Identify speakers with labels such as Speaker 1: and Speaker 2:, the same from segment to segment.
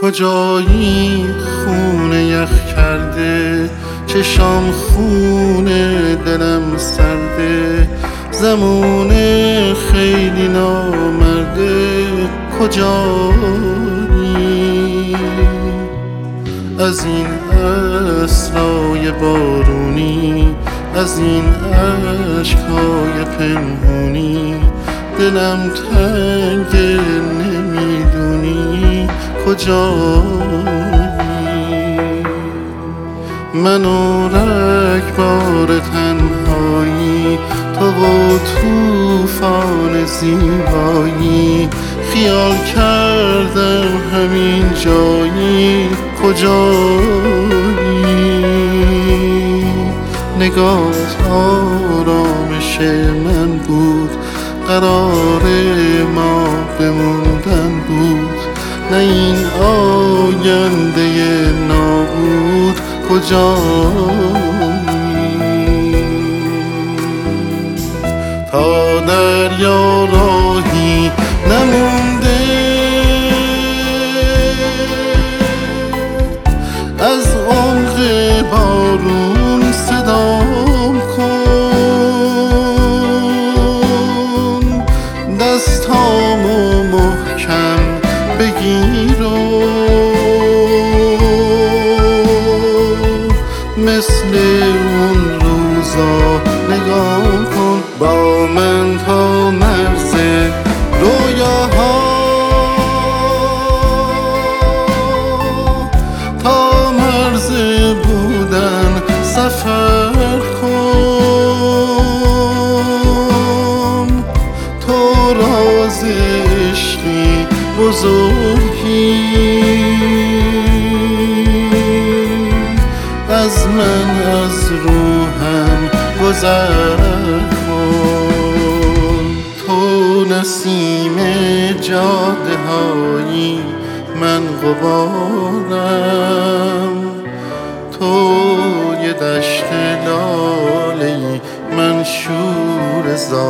Speaker 1: کجایی خونه یخ کرده، چشام خونه دلم سرده، زمونه خیلی نامرده، کجایی؟ از این عصرهای بارونی، از این عشقهای پنهونی، دلم تنگه نمیدونی کجایی؟ منو رگبار تنهایی، تو و توفان زیبایی، خیال کردم همین جایی کجایی؟ نگاهت آرامش من بود، قرار ما بموندن بود، نه این آینده نابود کجایی؟ تا دریا راهی نمونده، از عمق بارون صدام کن، دستامو محکم بگیر و مثل اون روزا نگاه کن با من تا مرز رویاها، تا مرز بودن سفر کن، تو راز عشقی بزرگی، از من از روحم گذر کن. تو نسیم جاده هایی، من غبارم، تو یه دشت لاله‌ای، من شور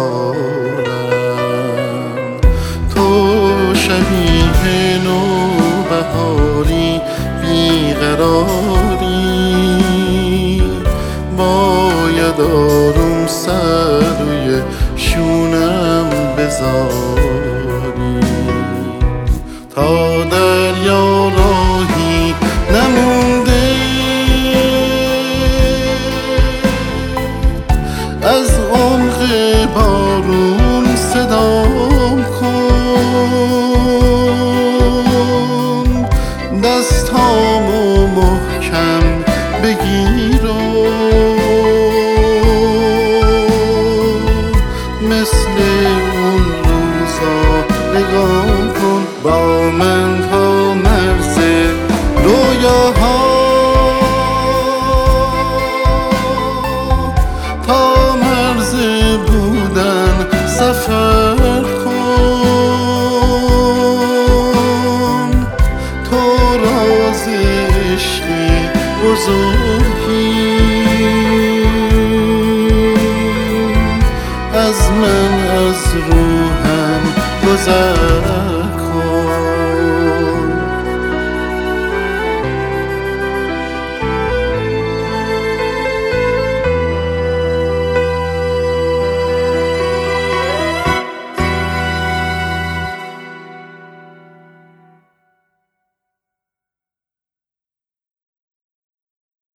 Speaker 1: زارم، تو شبیه نوبهاری، بیقراری، باید آروم سر روی شونم بذاری. تا دریا راهی نمونده، از عمق بارون صدام کن، دستامو محکم بگیر و مثل اون روزا نگاه کن با من تا مرز رویاها، تا مرز بودن سفر کن، تو راز عشقی بزرگی، از من از روحم گذر